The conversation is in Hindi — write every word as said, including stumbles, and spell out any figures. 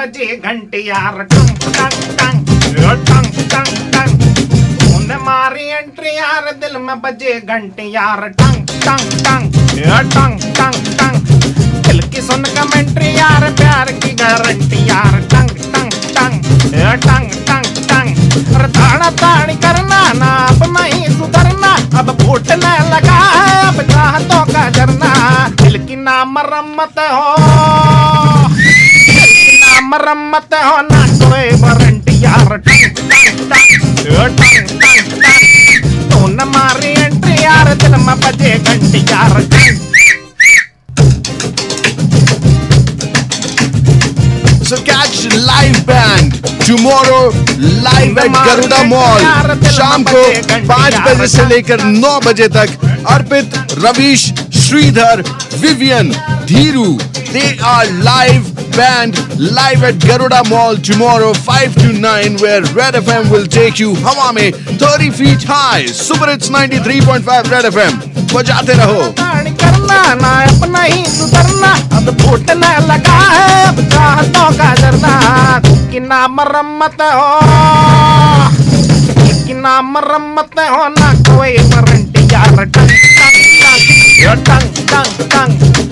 बजे घंटी यार टंग टंग टंग टंग टंग टंग तूने मारी एंट्री यार दिल में बजे घंटी यार टंग टंग टंग टंग टंग टंग दिल की सुन कमेंट्री यार प्यार की गारंटी यार टंग टंग टंग टंग टंग टंग अरे ताड़ा ताड़ी करना ना अब नहीं सुधरना अब फूटने लगा है अब चाहतों का झरना दिल की ना मरम्मत हो दिल की ना मरम्मत हो ना कोई वारंटी यार टंग टंग टंग टंग टंग टंग तू न मारी एंट्री यार दिल में बजे घंटी यार टंग. So catch live band tomorrow live at Garuda Mall शाम को पाँच बजे से लेकर नौ बजे तक. Arpit, Ravish, Sridhar, Vivian, Dheeru, they are live band live at Garuda Mall tomorrow five to nine where Red F M will take you हवा में thirty feet high. Super Hits ninety-three point five Red F M बजाते रहो. करना ना अपना ही सुधरना अब फूटने लगा है अब चाहतों का झरना की ना मरम्मत हो की ना मरम्मत हो ना कोई वारंटी यार टंग टंग टंग टंग टंग टंग